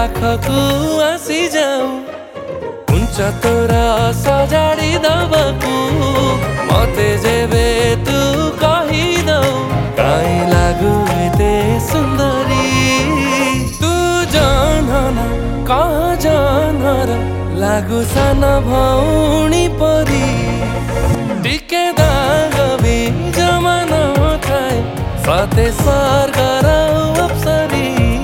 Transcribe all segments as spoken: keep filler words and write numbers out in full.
पाखकु आसी जाऊ उंच तोरा सजाड़ी दबकु मते जेबे तू कही दऊ काई लागू एते सुंदरी तू जानना कह जानर लागू साना भौणी परी टिके दाग भी जमा नथाए सते स्वर्गर अप्सरी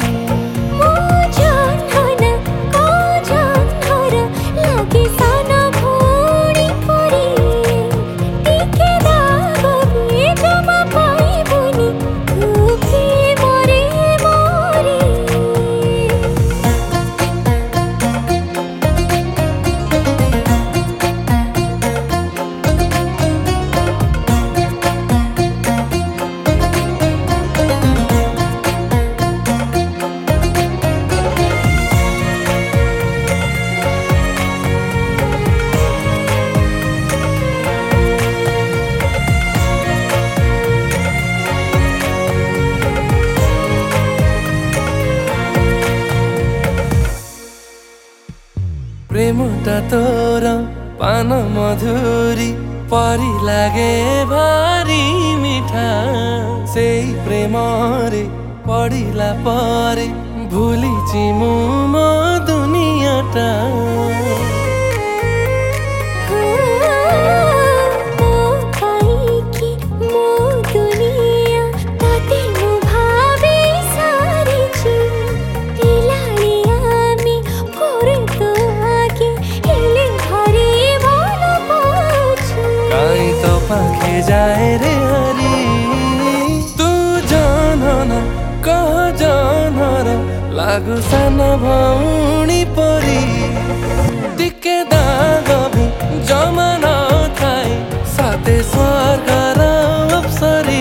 प्रेमटा तोर पान मधुरी परी लागे भारी मिठा से प्रेम रे पड़िला परे भूली चिमु मो दुनियाटा पाखे जाए रे हरी तू जानना कह जानर लागू साना भौणी परी टिके दाग भी जमा नथाए साथे स्वर्गर अप्सरी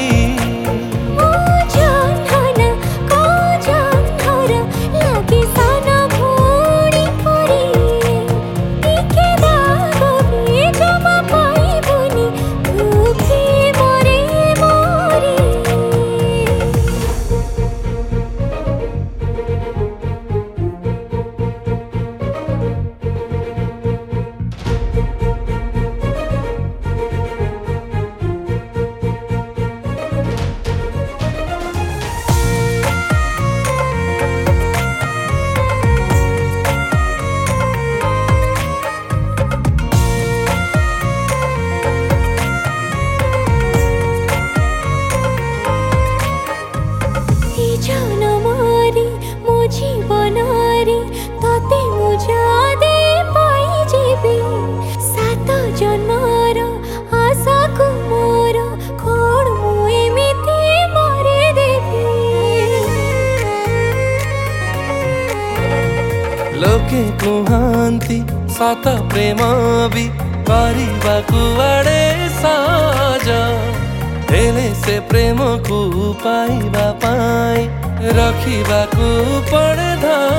लोके कुहांती सत प्रेम भी କରିବାକୁ आड़े सहज हेले से प्रेम को पाइबा पाई रखिबाकू पड़े।